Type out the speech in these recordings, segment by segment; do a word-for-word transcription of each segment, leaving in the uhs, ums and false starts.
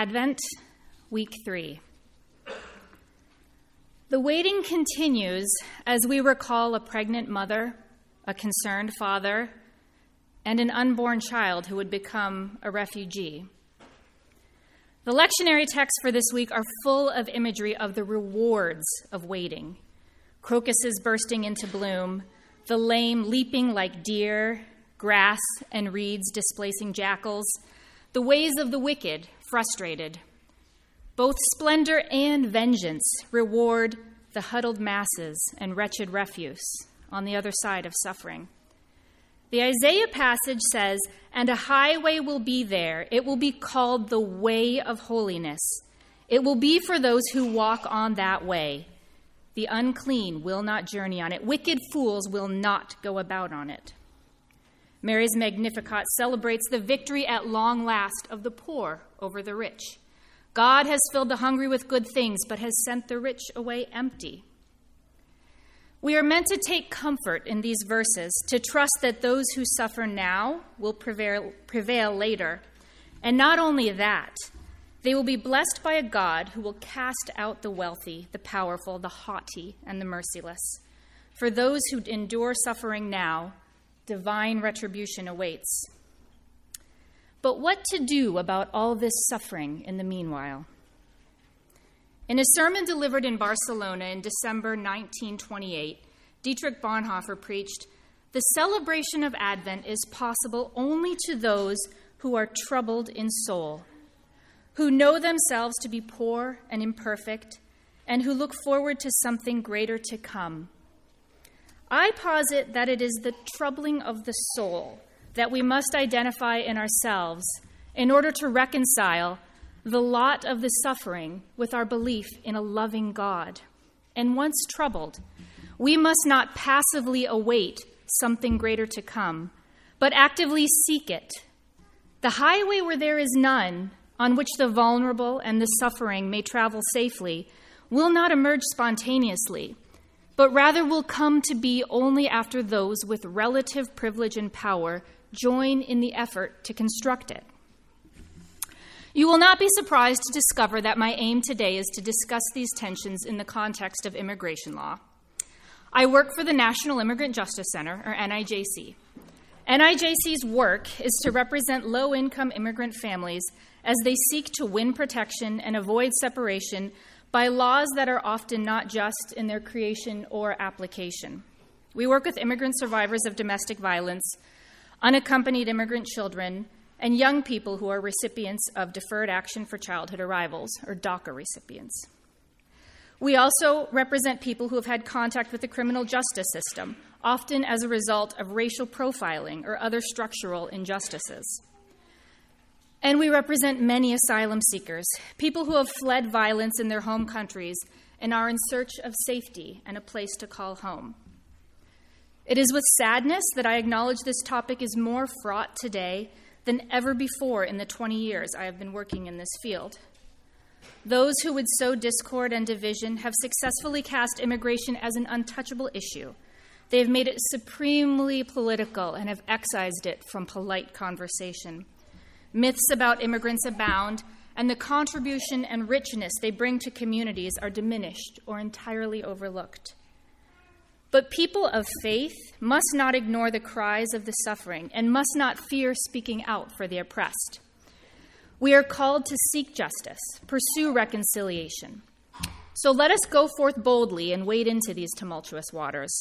Advent, week three. The waiting continues as we recall a pregnant mother, a concerned father, and an unborn child who would become a refugee. The lectionary texts for this week are full of imagery of the rewards of waiting. Crocuses bursting into bloom, the lame leaping like deer, grass and reeds displacing jackals, the ways of the wicked frustrated. Both splendor and vengeance reward the huddled masses and wretched refuse on the other side of suffering. The Isaiah passage says, "And a highway will be there. It will be called the way of holiness. It will be for those who walk on that way. The unclean will not journey on it. Wicked fools will not go about on it." Mary's Magnificat celebrates the victory at long last of the poor over the rich. God has filled the hungry with good things, but has sent the rich away empty. We are meant to take comfort in these verses, to trust that those who suffer now will prevail, prevail later. And not only that, they will be blessed by a God who will cast out the wealthy, the powerful, the haughty, and the merciless. For those who endure suffering now, divine retribution awaits. But what to do about all this suffering in the meanwhile? In a sermon delivered in Barcelona in December nineteen twenty-eight, Dietrich Bonhoeffer preached, "The celebration of Advent is possible only to those who are troubled in soul, who know themselves to be poor and imperfect, and who look forward to something greater to come. I posit that it is the troubling of the soul that we must identify in ourselves in order to reconcile the lot of the suffering with our belief in a loving God. And once troubled, we must not passively await something greater to come, but actively seek it. The highway where there is none, on which the vulnerable and the suffering may travel safely, will not emerge spontaneously, but rather will come to be only after those with relative privilege and power join in the effort to construct it. You will not be surprised to discover that my aim today is to discuss these tensions in the context of immigration law. I work for the National Immigrant Justice Center, or N I J C. N I J C's work is to represent low-income immigrant families as they seek to win protection and avoid separation by laws that are often not just in their creation or application. We work with immigrant survivors of domestic violence, unaccompanied immigrant children, and young people who are recipients of Deferred Action for Childhood Arrivals, or DACA recipients. We also represent people who have had contact with the criminal justice system, often as a result of racial profiling or other structural injustices. And we represent many asylum seekers, people who have fled violence in their home countries and are in search of safety and a place to call home. It is with sadness that I acknowledge this topic is more fraught today than ever before in the twenty years I have been working in this field. Those who would sow discord and division have successfully cast immigration as an untouchable issue. They have made it supremely political and have excised it from polite conversation. Myths about immigrants abound, and the contribution and richness they bring to communities are diminished or entirely overlooked. But people of faith must not ignore the cries of the suffering and must not fear speaking out for the oppressed. We are called to seek justice, pursue reconciliation. So let us go forth boldly and wade into these tumultuous waters.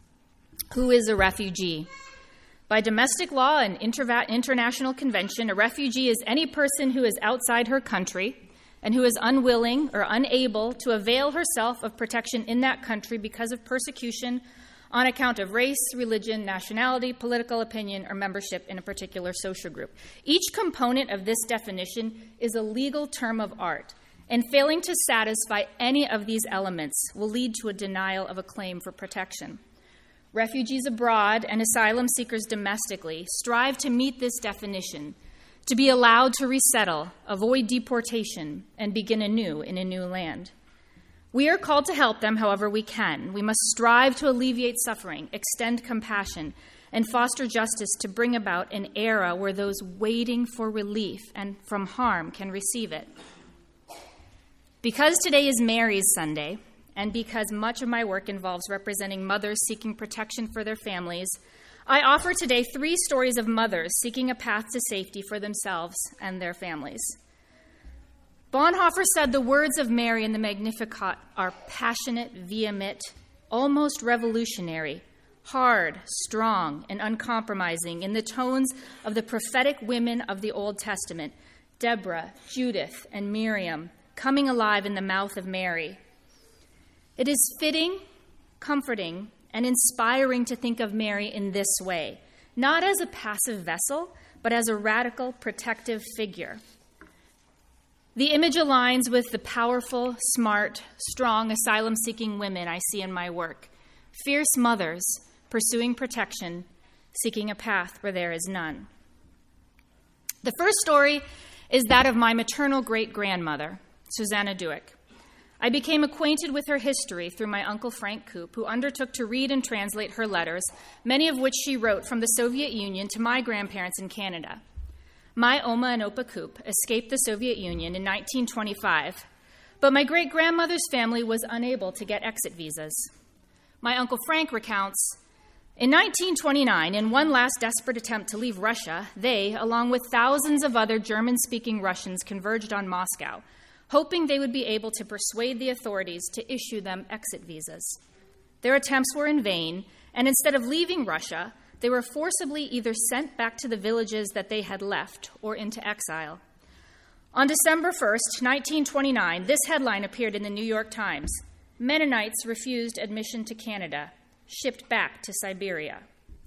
Who is a refugee? By domestic law and interva- international convention, a refugee is any person who is outside her country and who is unwilling or unable to avail herself of protection in that country because of persecution on account of race, religion, nationality, political opinion, or membership in a particular social group. Each component of this definition is a legal term of art, and failing to satisfy any of these elements will lead to a denial of a claim for protection. Refugees abroad and asylum seekers domestically strive to meet this definition, to be allowed to resettle, avoid deportation, and begin anew in a new land. We are called to help them however we can. We must strive to alleviate suffering, extend compassion, and foster justice to bring about an era where those waiting for relief and from harm can receive it, Because today is Mary's Sunday, and because much of my work involves representing mothers seeking protection for their families, I offer today three stories of mothers seeking a path to safety for themselves and their families. Bonhoeffer said the words of Mary in the Magnificat are passionate, vehement, almost revolutionary, hard, strong, and uncompromising in the tones of the prophetic women of the Old Testament, Deborah, Judith, and Miriam, coming alive in the mouth of Mary. It is fitting, comforting, and inspiring to think of Mary in this way, not as a passive vessel, but as a radical, protective figure. The image aligns with the powerful, smart, strong, asylum-seeking women I see in my work, fierce mothers pursuing protection, seeking a path where there is none. The first story is that of my maternal great-grandmother, Susanna Dueck. I became acquainted with her history through my uncle Frank Koop, who undertook to read and translate her letters, many of which she wrote from the Soviet Union to my grandparents in Canada. My Oma and Opa Koop escaped the Soviet Union in nineteen twenty-five, but my great-grandmother's family was unable to get exit visas. My Uncle Frank recounts, in nineteen twenty-nine, in one last desperate attempt to leave Russia, they, along with thousands of other German-speaking Russians, converged on Moscow, hoping they would be able to persuade the authorities to issue them exit visas. Their attempts were in vain, and instead of leaving Russia, they were forcibly either sent back to the villages that they had left or into exile. On December first, nineteen twenty-nine, this headline appeared in the New York Times: Mennonites refused admission to Canada, shipped back to Siberia.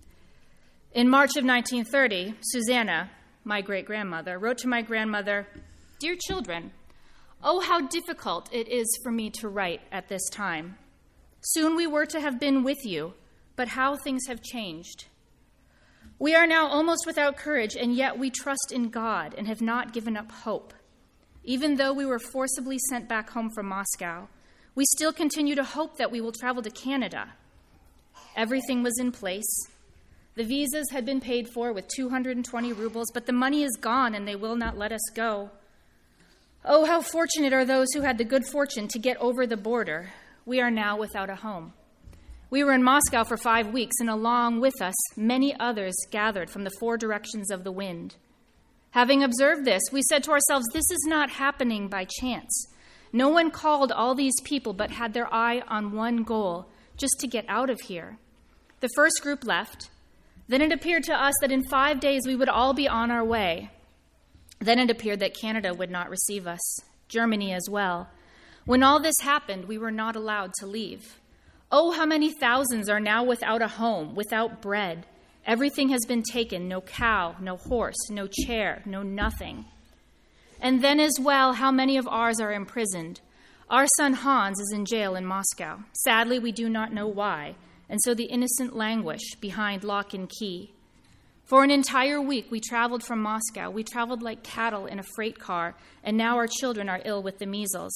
In March of nineteen thirty, Susanna, my great-grandmother, wrote to my grandmother, "Dear children, oh, how difficult it is for me to write at this time. Soon we were to have been with you, but how things have changed. We are now almost without courage, and yet we trust in God and have not given up hope. Even though we were forcibly sent back home from Moscow, we still continue to hope that we will travel to Canada. Everything was in place. The visas had been paid for with two hundred twenty rubles, but the money is gone and they will not let us go. Oh, how fortunate are those who had the good fortune to get over the border. We are now without a home. We were in Moscow for five weeks, and along with us, many others gathered from the four directions of the wind. Having observed this, we said to ourselves, this is not happening by chance. No one called all these people but had their eye on one goal, just to get out of here. The first group left. Then it appeared to us that in five days we would all be on our way. Then it appeared that Canada would not receive us, Germany as well. When all this happened, we were not allowed to leave. Oh, how many thousands are now without a home, without bread. Everything has been taken, no cow, no horse, no chair, no nothing. And then as well, how many of ours are imprisoned. Our son Hans is in jail in Moscow. Sadly, we do not know why, and so the innocent languish behind lock and key. For an entire week, we traveled from Moscow. We traveled like cattle in a freight car, and now our children are ill with the measles.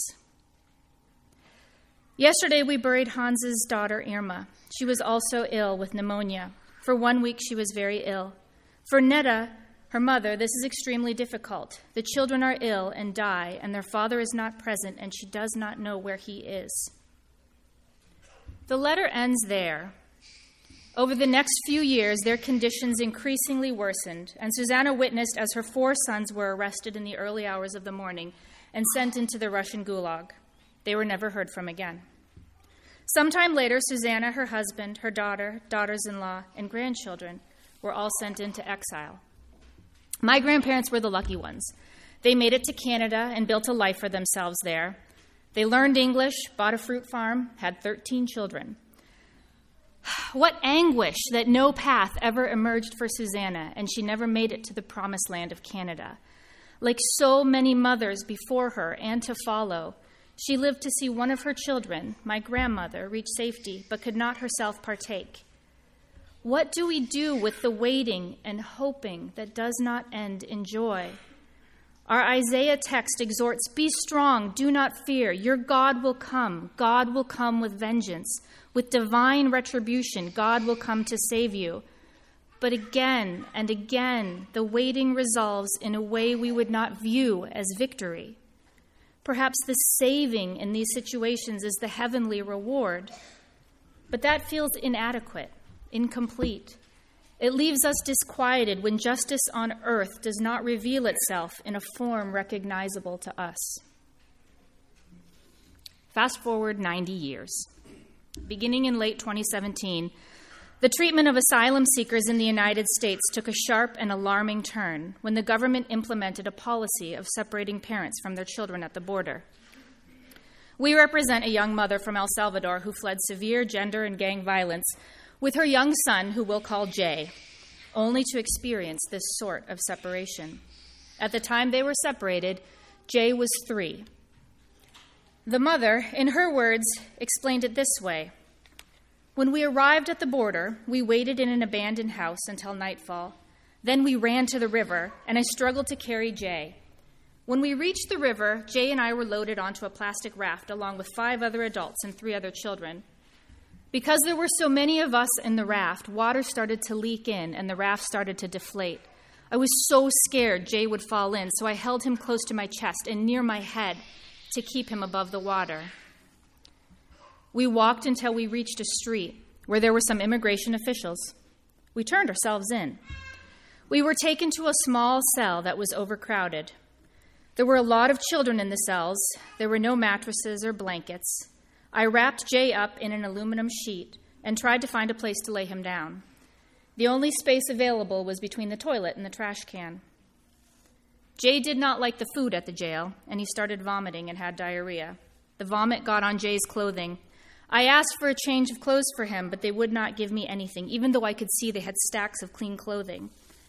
Yesterday, we buried Hans's daughter, Irma. She was also ill with pneumonia. For one week, she was very ill. For Netta, her mother, this is extremely difficult. The children are ill and die, and their father is not present, and she does not know where he is. The letter ends there. Over the next few years, their conditions increasingly worsened, and Susanna witnessed as her four sons were arrested in the early hours of the morning and sent into the Russian Gulag. They were never heard from again. Sometime later, Susanna, her husband, her daughter, daughters-in-law, and grandchildren were all sent into exile. My grandparents were the lucky ones. They made it to Canada and built a life for themselves there. They learned English, bought a fruit farm, had thirteen children. What anguish that no path ever emerged for Susanna, and she never made it to the promised land of Canada. Like so many mothers before her and to follow, she lived to see one of her children, my grandmother, reach safety, but could not herself partake. What do we do with the waiting and hoping that does not end in joy? Our Isaiah text exhorts, "Be strong, do not fear. Your God will come. God will come with vengeance. With divine retribution, God will come to save you." But again and again, the waiting resolves in a way we would not view as victory. Perhaps the saving in these situations is the heavenly reward. But that feels inadequate, incomplete. It leaves us disquieted when justice on earth does not reveal itself in a form recognizable to us. Fast forward ninety years. Beginning in late twenty seventeen, the treatment of asylum seekers in the United States took a sharp and alarming turn when the government implemented a policy of separating parents from their children at the border. We represent a young mother from El Salvador who fled severe gender and gang violence with her young son, who we'll call Jay, only to experience this sort of separation. At the time they were separated, Jay was three. The mother, in her words, explained it this way. When we arrived at the border, we waited in an abandoned house until nightfall. Then we ran to the river, and I struggled to carry Jay. When we reached the river, Jay and I were loaded onto a plastic raft along with five other adults and three other children. Because there were so many of us in the raft, water started to leak in and the raft started to deflate. I was so scared Jay would fall in, so I held him close to my chest and near my head to keep him above the water. We walked until we reached a street where there were some immigration officials. We turned ourselves in. We were taken to a small cell that was overcrowded. There were a lot of children in the cells. There were no mattresses or blankets. I wrapped Jay up in an aluminum sheet and tried to find a place to lay him down. The only space available was between the toilet and the trash can. Jay did not like the food at the jail, and he started vomiting and had diarrhea. The vomit got on Jay's clothing. I asked for a change of clothes for him, but they would not give me anything, even though I could see they had stacks of clean clothing.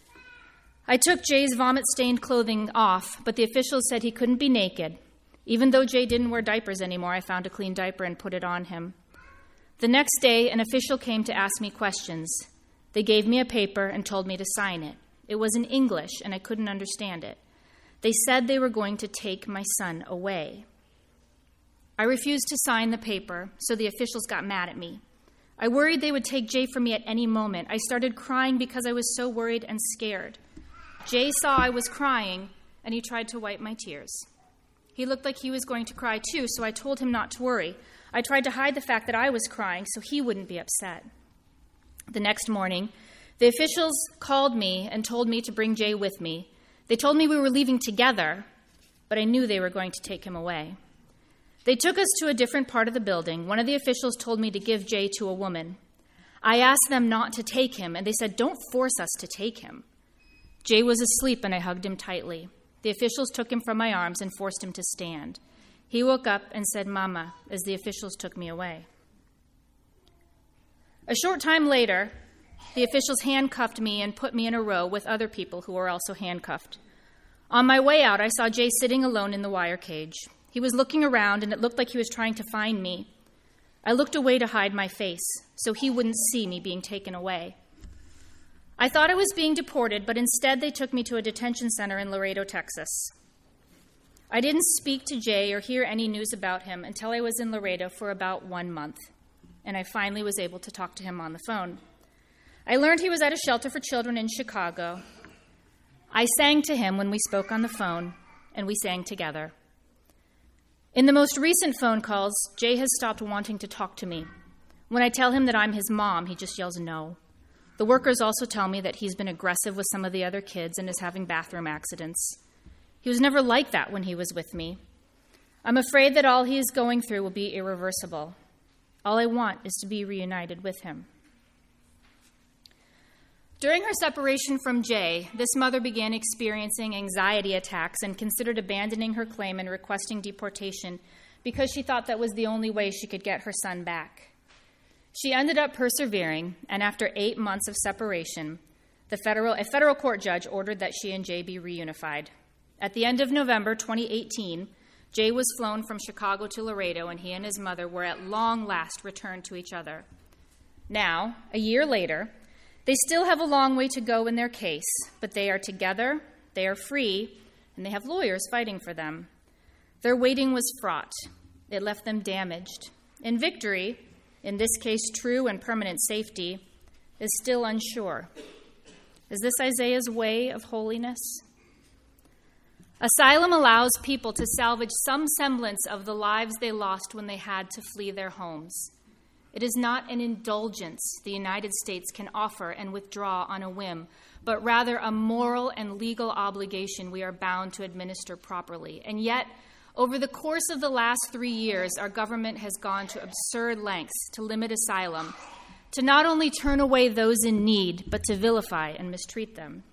I took Jay's vomit-stained clothing off, but the officials said he couldn't be naked. Even though Jay didn't wear diapers anymore, I found a clean diaper and put it on him. The next day, an official came to ask me questions. They gave me a paper and told me to sign it. It was in English, and I couldn't understand it. They said they were going to take my son away. I refused to sign the paper, so the officials got mad at me. I worried they would take Jay from me at any moment. I started crying because I was so worried and scared. Jay saw I was crying, and he tried to wipe my tears. He looked like he was going to cry too, so I told him not to worry. I tried to hide the fact that I was crying so he wouldn't be upset. The next morning, the officials called me and told me to bring Jay with me. They told me we were leaving together, but I knew they were going to take him away. They took us to a different part of the building. One of the officials told me to give Jay to a woman. I asked them not to take him, and they said, "Don't force us to take him." Jay was asleep, and I hugged him tightly. The officials took him from my arms and forced him to stand. He woke up and said, "Mama," as the officials took me away. A short time later, the officials handcuffed me and put me in a row with other people who were also handcuffed. On my way out, I saw Jay sitting alone in the wire cage. He was looking around, and it looked like he was trying to find me. I looked away to hide my face, so he wouldn't see me being taken away. I thought I was being deported, but instead they took me to a detention center in Laredo, Texas. I didn't speak to Jay or hear any news about him until I was in Laredo for about one month, and I finally was able to talk to him on the phone. I learned he was at a shelter for children in Chicago. I sang to him when we spoke on the phone, and we sang together. In the most recent phone calls, Jay has stopped wanting to talk to me. When I tell him that I'm his mom, he just yells no. The workers also tell me that he's been aggressive with some of the other kids and is having bathroom accidents. He was never like that when he was with me. I'm afraid that all he is going through will be irreversible. All I want is to be reunited with him. During her separation from Jay, this mother began experiencing anxiety attacks and considered abandoning her claim and requesting deportation because she thought that was the only way she could get her son back. She ended up persevering, and after eight months of separation, the federal, a federal court judge ordered that she and Jay be reunified. At the end of November twenty eighteen, Jay was flown from Chicago to Laredo, and he and his mother were at long last returned to each other. Now, a year later, they still have a long way to go in their case, but they are together, they are free, and they have lawyers fighting for them. Their waiting was fraught. It left them damaged. And victory, in this case true and permanent safety, is still unsure. Is this Isaiah's way of holiness? Asylum allows people to salvage some semblance of the lives they lost when they had to flee their homes. It is not an indulgence the United States can offer and withdraw on a whim, but rather a moral and legal obligation we are bound to administer properly. And yet, over the course of the last three years, our government has gone to absurd lengths to limit asylum, to not only turn away those in need, but to vilify and mistreat them.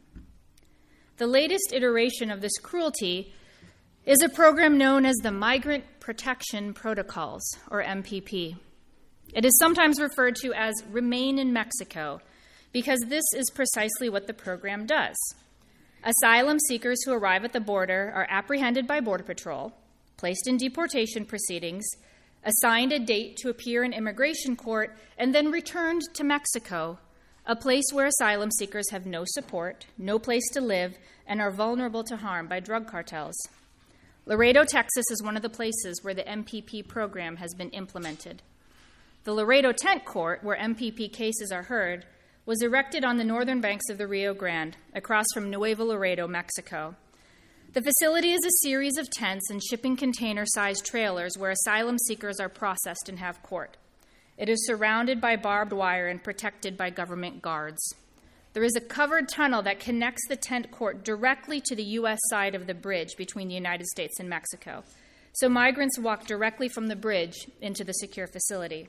The latest iteration of this cruelty is a program known as the Migrant Protection Protocols, or M P P. It is sometimes referred to as Remain in Mexico, because this is precisely what the program does. Asylum seekers who arrive at the border are apprehended by Border Patrol, placed in deportation proceedings, assigned a date to appear in immigration court, and then returned to Mexico, a place where asylum seekers have no support, no place to live, and are vulnerable to harm by drug cartels. Laredo, Texas is one of the places where the M P P program has been implemented. The Laredo Tent Court, where M P P cases are heard, was erected on the northern banks of the Rio Grande, across from Nuevo Laredo, Mexico. The facility is a series of tents and shipping container-sized trailers where asylum seekers are processed and have court. It is surrounded by barbed wire and protected by government guards. There is a covered tunnel that connects the tent court directly to the U S side of the bridge between the United States and Mexico, so migrants walk directly from the bridge into the secure facility.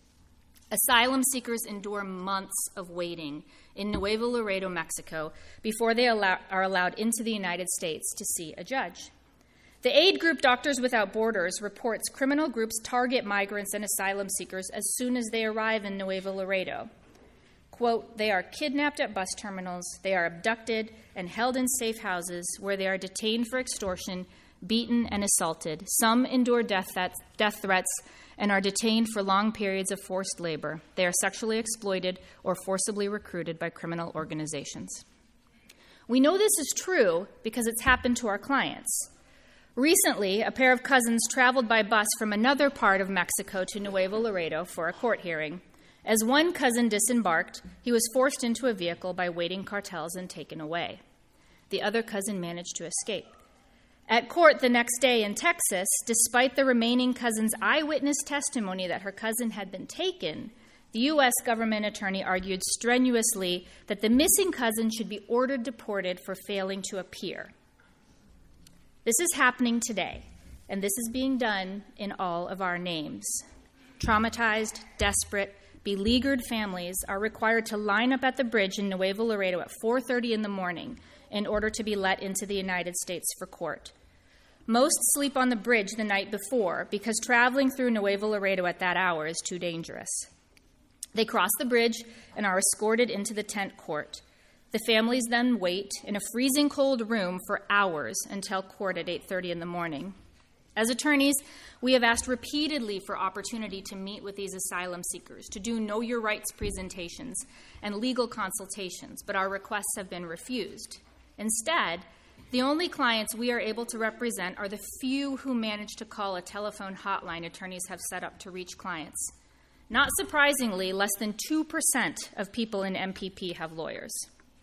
Asylum seekers endure months of waiting in Nuevo Laredo, Mexico, before they allow, are allowed into the United States to see a judge. The aid group Doctors Without Borders reports criminal groups target migrants and asylum seekers as soon as they arrive in Nuevo Laredo. Quote, they are kidnapped at bus terminals, they are abducted and held in safe houses where they are detained for extortion, beaten and assaulted. Some endure death, death threats and are detained for long periods of forced labor. They are sexually exploited or forcibly recruited by criminal organizations. We know this is true because it's happened to our clients. Recently, a pair of cousins traveled by bus from another part of Mexico to Nuevo Laredo for a court hearing. As one cousin disembarked, he was forced into a vehicle by waiting cartels and taken away. The other cousin managed to escape. At court the next day in Texas, despite the remaining cousin's eyewitness testimony that her cousin had been taken, the U S government attorney argued strenuously that the missing cousin should be ordered deported for failing to appear. This is happening today, and this is being done in all of our names. Traumatized, desperate, beleaguered families are required to line up at the bridge in Nuevo Laredo at four thirty in the morning in order to be let into the United States for court. Most sleep on the bridge the night before because traveling through Nuevo Laredo at that hour is too dangerous. They cross the bridge and are escorted into the tent court. The families then wait in a freezing cold room for hours until court at eight thirty in the morning. As attorneys, we have asked repeatedly for opportunity to meet with these asylum seekers, to do know your rights presentations and legal consultations, but our requests have been refused. Instead, the only clients we are able to represent are the few who manage to call a telephone hotline attorneys have set up to reach clients. Not surprisingly, less than two percent of people in M P P have lawyers.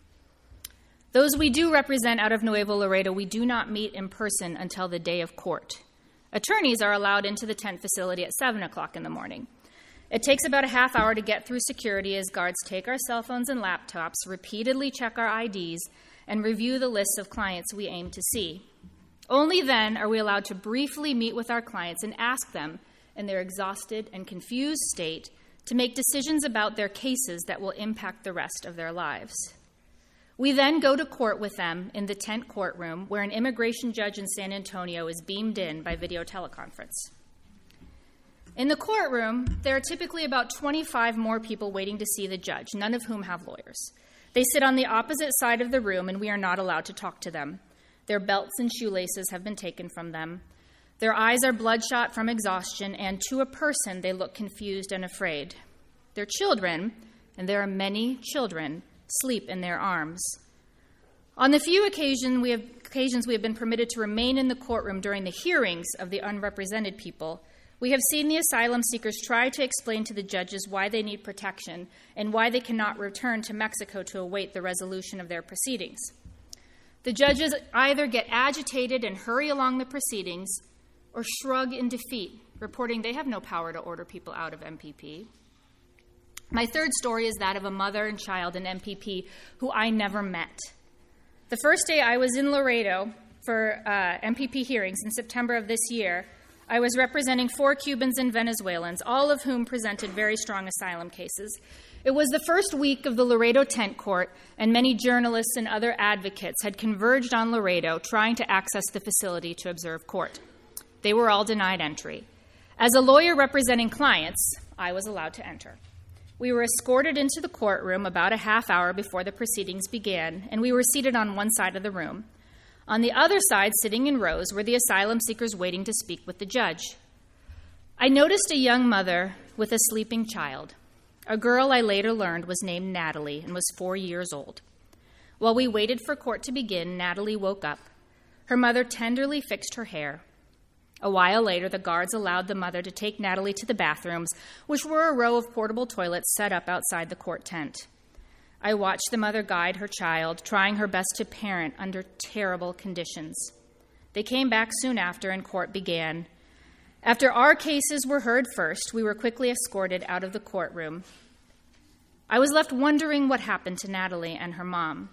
Those we do represent out of Nuevo Laredo, we do not meet in person until the day of court. Attorneys are allowed into the tent facility at seven o'clock in the morning. It takes about a half hour to get through security as guards take our cell phones and laptops, repeatedly check our I Ds, and review the lists of clients we aim to see. Only then are we allowed to briefly meet with our clients and ask them, in their exhausted and confused state, to make decisions about their cases that will impact the rest of their lives. We then go to court with them in the tent courtroom where an immigration judge in San Antonio is beamed in by video teleconference. In the courtroom, there are typically about twenty-five more people waiting to see the judge, none of whom have lawyers. They sit on the opposite side of the room, and we are not allowed to talk to them. Their belts and shoelaces have been taken from them. Their eyes are bloodshot from exhaustion, and to a person, they look confused and afraid. Their children, and there are many children, sleep in their arms. On the few occasion we have, occasions we have been permitted to remain in the courtroom during the hearings of the unrepresented people, we have seen the asylum seekers try to explain to the judges why they need protection and why they cannot return to Mexico to await the resolution of their proceedings. The judges either get agitated and hurry along the proceedings or shrug in defeat, reporting they have no power to order people out of M P P. My third story is that of a mother and child in M P P who I never met. The first day I was in Laredo for uh, M P P hearings in September of this year, I was representing four Cubans and Venezuelans, all of whom presented very strong asylum cases. It was the first week of the Laredo Tent Court, and many journalists and other advocates had converged on Laredo trying to access the facility to observe court. They were all denied entry. As a lawyer representing clients, I was allowed to enter. We were escorted into the courtroom about a half hour before the proceedings began, and we were seated on one side of the room. On the other side, sitting in rows, were the asylum seekers waiting to speak with the judge. I noticed a young mother with a sleeping child. A girl I later learned was named Natalie and was four years old. While we waited for court to begin, Natalie woke up. Her mother tenderly fixed her hair. A while later, the guards allowed the mother to take Natalie to the bathrooms, which were a row of portable toilets set up outside the court tent. I watched the mother guide her child, trying her best to parent under terrible conditions. They came back soon after, and court began. After our cases were heard first, we were quickly escorted out of the courtroom. I was left wondering what happened to Natalie and her mom.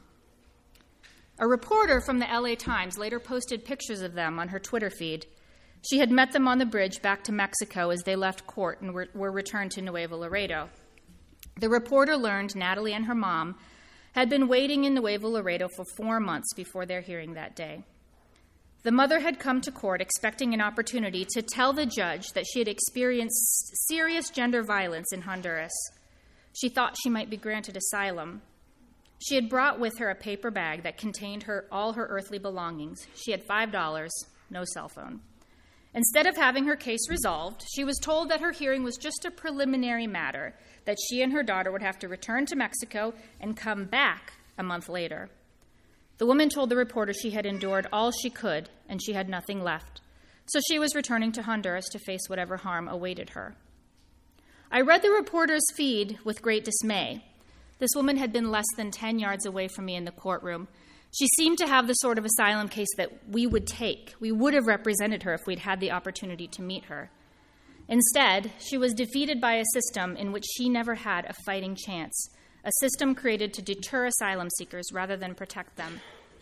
A reporter from the L A Times later posted pictures of them on her Twitter feed. She had met them on the bridge back to Mexico as they left court and were, were returned to Nuevo Laredo. The reporter learned Natalie and her mom had been waiting in Nuevo Laredo for four months before their hearing that day. The mother had come to court expecting an opportunity to tell the judge that she had experienced serious gender violence in Honduras. She thought she might be granted asylum. She had brought with her a paper bag that contained her all her earthly belongings. She had five dollars, no cell phone. Instead of having her case resolved, she was told that her hearing was just a preliminary matter, that she and her daughter would have to return to Mexico and come back a month later. The woman told the reporter she had endured all she could and she had nothing left, so she was returning to Honduras to face whatever harm awaited her. I read the reporter's feed with great dismay. This woman had been less than ten yards away from me in the courtroom. She seemed to have the sort of asylum case that we would take. We would have represented her if we'd had the opportunity to meet her. Instead, she was defeated by a system in which she never had a fighting chance, a system created to deter asylum seekers rather than protect them.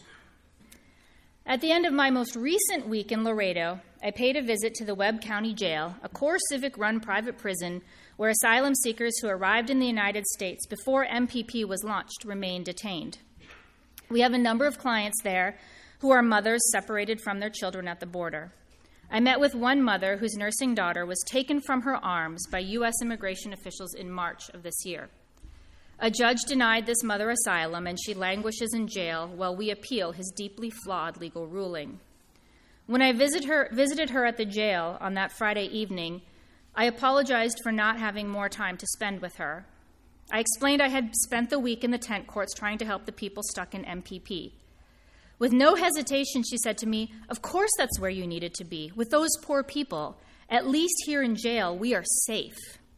At the end of my most recent week in Laredo, I paid a visit to the Webb County Jail, a core civic-run private prison where asylum seekers who arrived in the United States before M P P was launched remain detained. We have a number of clients there who are mothers separated from their children at the border. I met with one mother whose nursing daughter was taken from her arms by U S immigration officials in March of this year. A judge denied this mother asylum, and she languishes in jail while we appeal his deeply flawed legal ruling. When I visit her, visited her at the jail on that Friday evening, I apologized for not having more time to spend with her. I explained I had spent the week in the tent courts trying to help the people stuck in M P P. With no hesitation, she said to me, "Of course that's where you needed to be, with those poor people. At least here in jail, we are safe."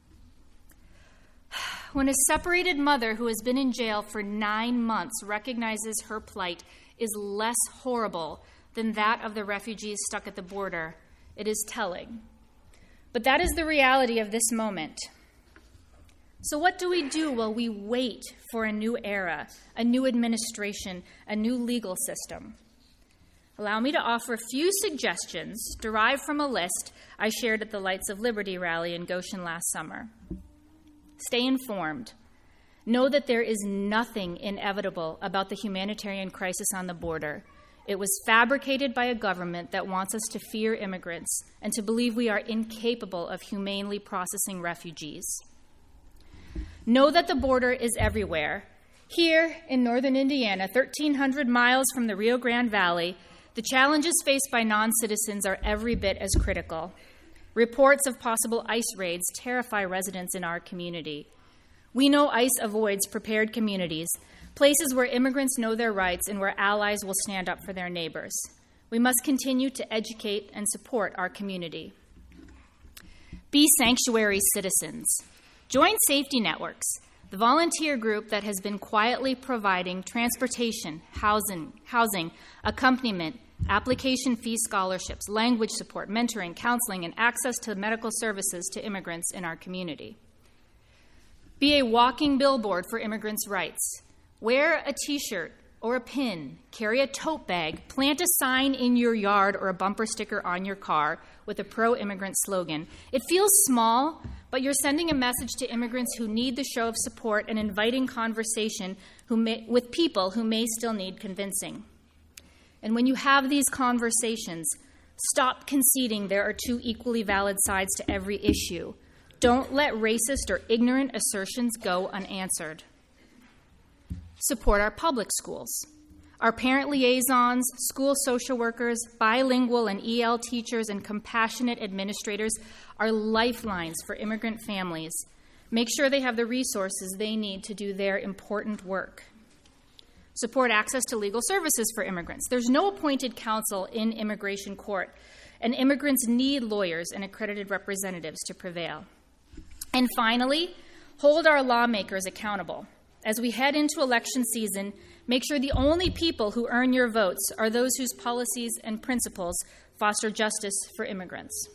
When a separated mother who has been in jail for nine months recognizes her plight is less horrible than that of the refugees stuck at the border, it is telling. But that is the reality of this moment. So what do we do while we wait for a new era, a new administration, a new legal system? Allow me to offer a few suggestions derived from a list I shared at the Lights of Liberty rally in Goshen last summer. Stay informed. Know that there is nothing inevitable about the humanitarian crisis on the border. It was fabricated by a government that wants us to fear immigrants and to believe we are incapable of humanely processing refugees. Know that the border is everywhere. Here in northern Indiana, thirteen hundred miles from the Rio Grande Valley, the challenges faced by non-citizens are every bit as critical. Reports of possible ICE raids terrify residents in our community. We know ICE avoids prepared communities, places where immigrants know their rights and where allies will stand up for their neighbors. We must continue to educate and support our community. Be sanctuary citizens. Join safety networks. the volunteer group that has been quietly providing transportation, housing, housing, accompaniment, application fee scholarships, language support, mentoring, counseling, and access to medical services to immigrants in our community. Be a walking billboard for immigrants' rights. Wear a t-shirt or a pin, carry a tote bag, plant a sign in your yard or a bumper sticker on your car with a pro-immigrant slogan. It feels small, but you're sending a message to immigrants who need the show of support and inviting conversation who may, with people who may still need convincing. And when you have these conversations, stop conceding there are two equally valid sides to every issue. Don't let racist or ignorant assertions go unanswered. Support our public schools. Our parent liaisons, school social workers, bilingual and E L teachers, and compassionate administrators are lifelines for immigrant families. Make sure they have the resources they need to do their important work. Support access to legal services for immigrants. There's no appointed counsel in immigration court, and immigrants need lawyers and accredited representatives to prevail. And finally, hold our lawmakers accountable. As we head into election season, make sure the only people who earn your votes are those whose policies and principles foster justice for immigrants.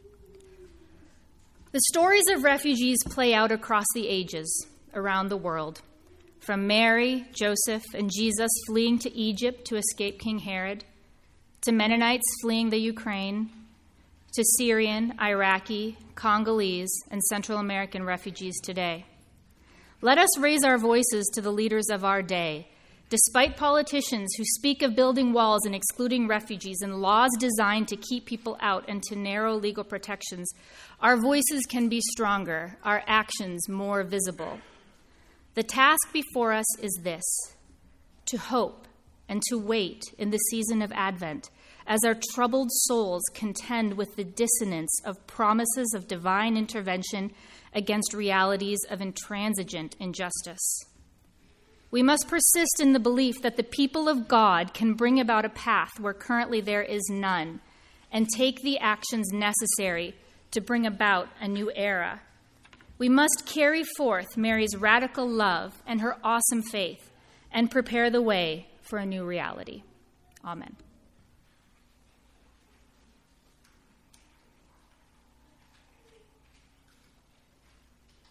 The stories of refugees play out across the ages around the world. From Mary, Joseph, and Jesus fleeing to Egypt to escape King Herod, to Mennonites fleeing the Ukraine, to Syrian, Iraqi, Congolese, and Central American refugees today. Let us raise our voices to the leaders of our day. Despite politicians who speak of building walls and excluding refugees and laws designed to keep people out and to narrow legal protections, our voices can be stronger, our actions more visible. The task before us is this: to hope and to wait in the season of Advent as our troubled souls contend with the dissonance of promises of divine intervention against realities of intransigent injustice. We must persist in the belief that the people of God can bring about a path where currently there is none, and take the actions necessary to bring about a new era. We must carry forth Mary's radical love and her awesome faith and prepare the way for a new reality. Amen.